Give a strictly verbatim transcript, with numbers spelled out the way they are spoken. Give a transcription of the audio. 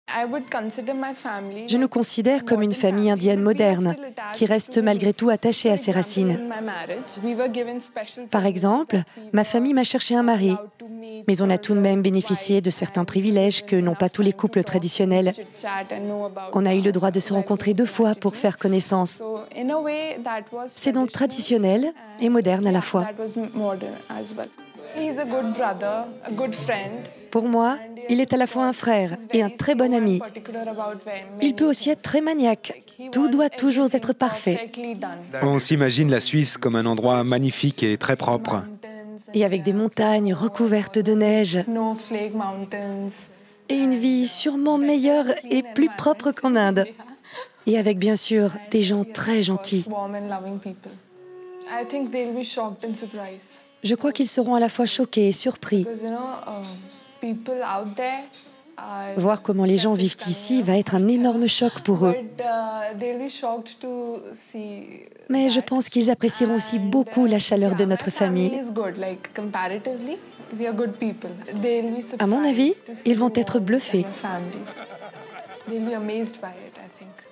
Je nous considère comme une famille indienne moderne, qui reste malgré tout attachée à ses racines. Par exemple, ma famille m'a cherché un mari, mais on a tout de même bénéficié de certains privilèges que n'ont pas tous les couples traditionnels. On a eu le droit de se rencontrer deux fois pour faire connaissance. C'est donc traditionnel et moderne à la fois. Pour moi, il est à la fois un frère et un très bon ami. Il peut aussi être très maniaque. Tout doit toujours être parfait. On s'imagine la Suisse comme un endroit magnifique et très propre. Et avec des montagnes recouvertes de neige. Et une vie sûrement meilleure et plus propre qu'en Inde. Et avec bien sûr des gens très gentils. Je crois qu'ils seront à la fois choqués et surpris. Voir comment les gens vivent ici va être un énorme choc pour eux. Mais je pense qu'ils apprécieront aussi beaucoup la chaleur de notre famille. À mon avis, ils vont être bluffés.